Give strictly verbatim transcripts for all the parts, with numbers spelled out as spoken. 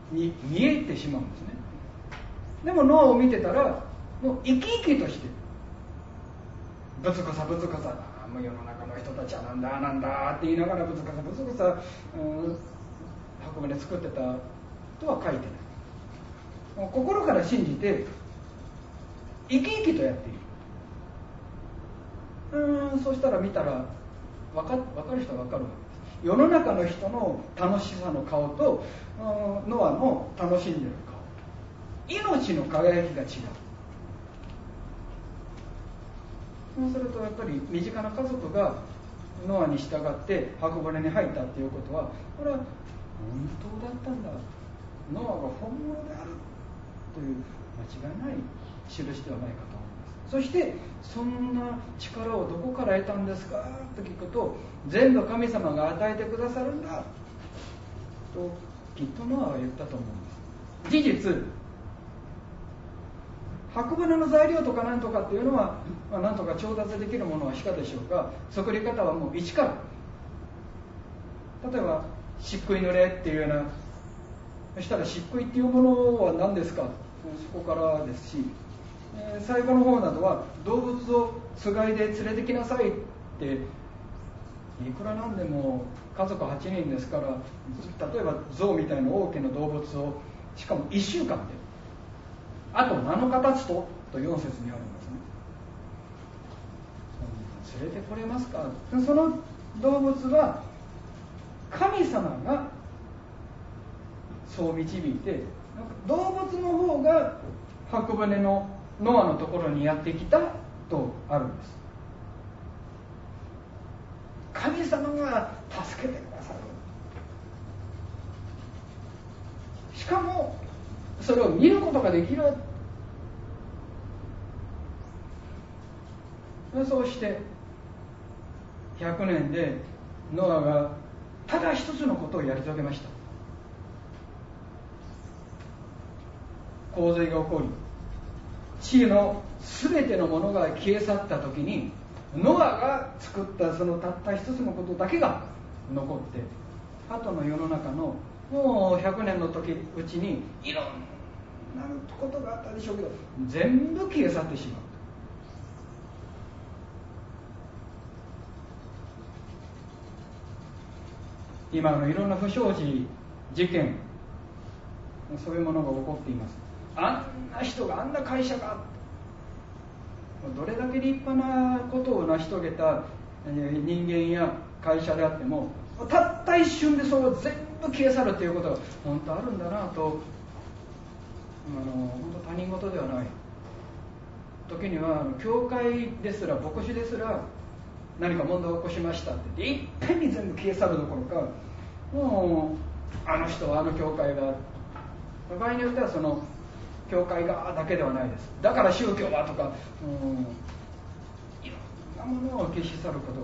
に見えてしまうんですね。でもノアを見てたらもう生き生きとしてぶつかさぶつかさ、もう世の中の人たちはなんだなんだって言いながらぶつかさぶつかさ、うん、箱舟作ってたとは書いてない。もう心から信じて生き生きとやっている。うーんそうしたら見たら分か、分かる人は分かるわけです。世の中の人の楽しさの顔とノアの楽しんでる顔、命の輝きが違う。そうするとやっぱり身近な家族がノアに従って箱舟に入ったっていうことは、これは本当だったんだ、ノアが本物であるという間違いない印ではないかと思います。そしてそんな力をどこから得たんですかと聞くと、全部神様が与えてくださるんだときっとノアは言ったと思うんです。事実箱舟の材料とかなんとかっていうのは、まあ、なんとか調達できるものはしかでしょうが、作り方はもう一から、例えば漆喰濡れっていうような、そしたら漆喰っていうものは何ですか、そこからですし、えー、最後の方などは動物をつがいで連れてきなさいって、いくらなんでも家族はちにんですから、例えば象みたいな大きな動物をしかもいっしゅうかんで、あとなのか経つととよん節にあるんですね。連れてこれますか。その動物は神様がそう導いて、動物の方が箱舟のノアのところにやってきたとあるんです。神様が助けてくださる。しかもそれを見ることができる。そうしてひゃくねんでノアがただ一つのことをやり遂げました。洪水が起こり、地のすべてのものが消え去った時に、ノアが作ったそのたった一つのことだけが残って、後の世の中のもうひゃくねんの時うちにいろんなことがあったでしょうけど、全部消え去ってしまう。今のいろんな不祥事、事件、そういうものが起こっています。あんな人が、あんな会社が、どれだけ立派なことを成し遂げた人間や会社であっても、たった一瞬でそれを全部消え去るということが本当あるんだなと、あの本当他人事ではない。時には教会ですら、牧師ですら、何か問題を起こしましたっていっぺんに全部消え去るどころか、もうあの人はあの教会が、場合によってはその教会がだけではないです。だから宗教はとか、うん、いろんなものを消し去ることがあります。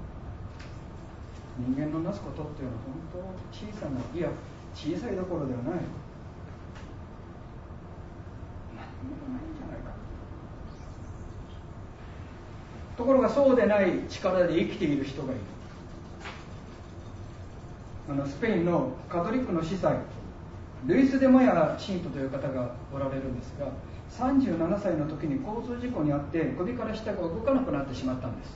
人間のなすことっていうのは本当小さな、いや小さいどころではない、何もないんじゃないか。ところがそうでない力で生きている人がいる。あのスペインのカトリックの司祭ルイス・デ・モヤ信徒という方がおられるんですが、さんじゅうななさいの時に交通事故に遭って首から下が動かなくなってしまったんです。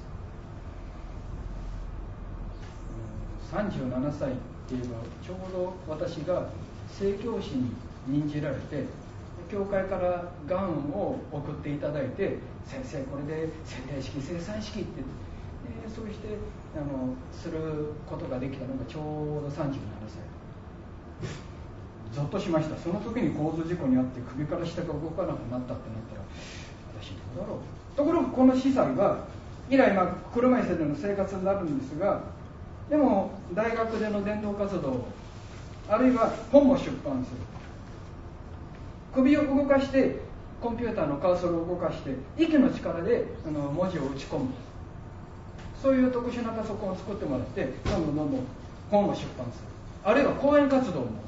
さんじゅうななさいっていうのはちょうど私が宣教師に任じられて、教会からがんを送っていただいて、先生これで洗礼式生産式って、えー、そうしてあのすることができたのがちょうどさんじゅうななさい。ゾッとしました。その時に交通事故に遭って首から下が動かなくなったってなったら、私どうだろう。ところがこの司祭は以来、まあ、車椅子での生活になるんですが、でも大学での伝道活動、あるいは本を出版する、首を動かしてコンピューターのカーソルを動かして息の力であの文字を打ち込む、そういう特殊なパソコンを作ってもらって、どんどんどんどん本を出版する、あるいは講演活動も行う。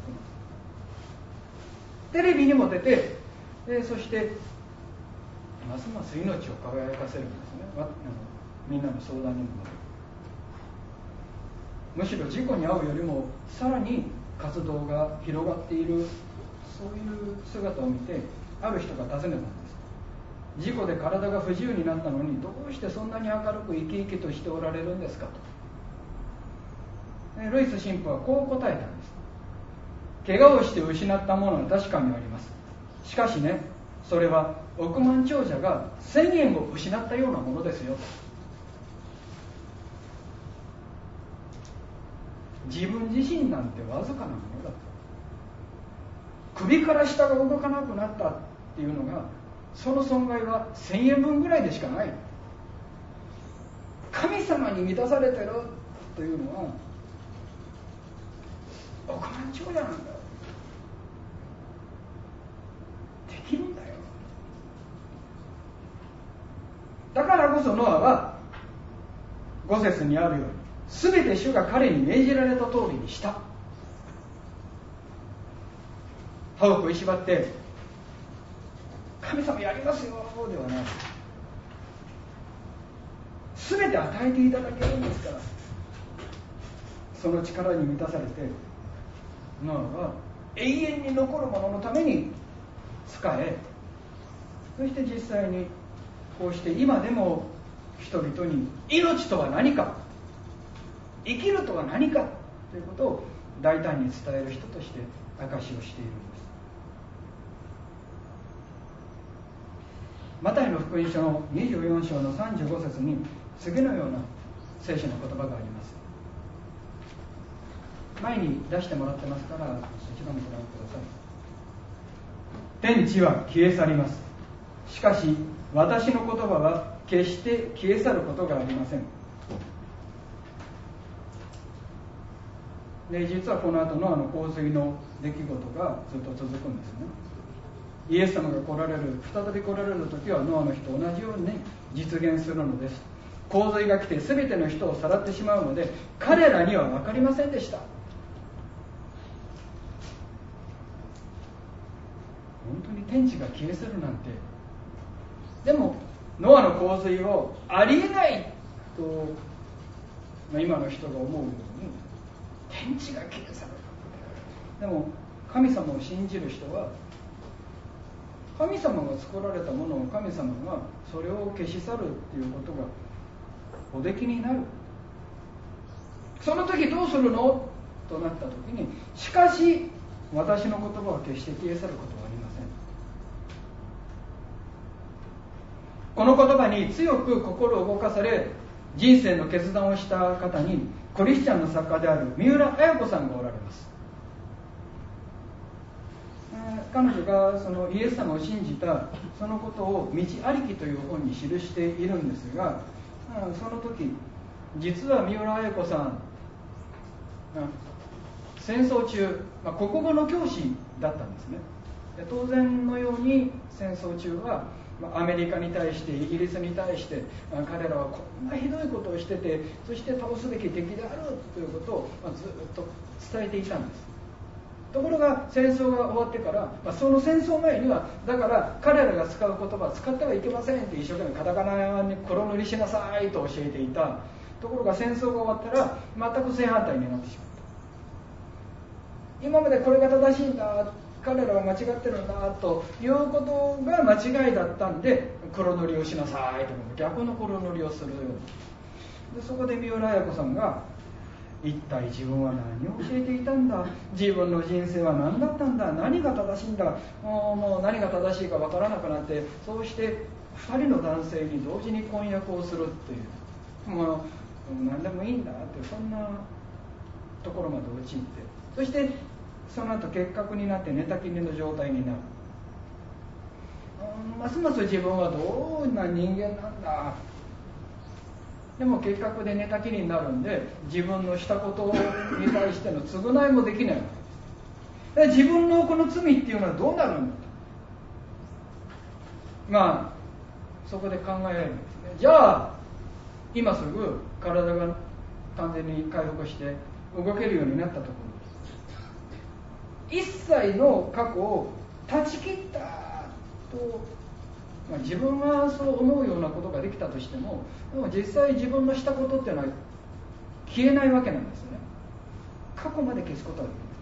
テレビにも出て、でそしてますます命を輝かせるんですね。あのみんなの相談にもなる。 むしろ事故に遭うよりもさらに活動が広がっている、そういう姿を見て、ある人が尋ねたんです。事故で体が不自由になったのに、どうしてそんなに明るく生き生きとしておられるんですかと。ルイス神父はこう答えたんです。怪我をして失ったものは確かにあります。しかしね、それは億万長者が千円を失ったようなものですよ。自分自身なんてわずかなものだと。首から下が動かなくなったっていうのが、その損害は千円分ぐらいでしかない。神様に満たされてるというのは億万長者なんだよ。できるんだよ。だからこそノアはご節にあるように、すべて主が彼に命じられた通りにした。歯を食いしばって神様やりますよではない。すべて与えていただけるんですから、その力に満たされてノアは永遠に残るもののために仕え、そして実際にこうして今でも人々に命とは何か、生きるとは何かということを大胆に伝える人として証しをしているんです。マタイの福音書のにじゅうよん章のさんじゅうご節に次のような聖書の言葉があります。前に出してもらってますから、そちらもご覧ください。天地は消え去ります。しかし私の言葉は決して消え去ることがありません。で、実はこの後ノアの洪水の出来事がずっと続くんですね。イエス様が来られる、再び来られる時はノアの日と同じように実現するのです。洪水が来て全ての人をさらってしまうので、彼らには分かりませんでした。本当に天地が消え去るなんて。でもノアの洪水をありえないと、まあ、今の人が思うように天地が消え去る。でも神様を信じる人は、神様が作られたものを神様がそれを消し去るっていうことがおできになる。その時どうするのとなった時に、しかし私の言葉は決して消え去ることはありません。この言葉に強く心を動かされ、人生の決断をした方にクリスチャンの作家である三浦綾子さんがおられます。彼女がそのイエス様を信じたそのことを道ありきという本に記しているんですが、その時実は三浦綾子さん、戦争中、まあ、国語の教師だったんですね。で、当然のように戦争中はアメリカに対してイギリスに対して彼らはこんなひどいことをしてて、そして倒すべき敵であるということをずっと伝えていたんです。ところが戦争が終わってから、まあ、その戦争前にはだから彼らが使う言葉は使ってはいけませんって一生懸命カタカナに黒塗りしなさいと教えていたところが、戦争が終わったら全く正反対になってしまった。今までこれが正しいんだ、彼らは間違ってるんだということが間違いだったんで、黒塗りをしなさいと逆の黒塗りをするように。でそこで三浦綾子さんが、一体自分は何を教えていたんだ、自分の人生は何だったんだ、何が正しいんだ、もう、もう何が正しいか分からなくなって、そうしてふたりの男性に同時に婚約をするっていう、もう何でもいいんだって、そんなところまで陥って、そしてその後結核になって寝たきりの状態になる。ますます自分はどんな人間なんだ。でも結核で寝たきりになるんで、自分のしたことに対しての償いもできないわけです。自分のこの罪っていうのはどうなるんだと、まあそこで考えられるんですね。じゃあ今すぐ体が完全に回復して動けるようになったところ、一切の過去を断ち切ったと、まあ、自分はそう思うようなことができたとしても、でも実際自分のしたことっていうのは消えないわけなんですね。 過去まで消すことはできま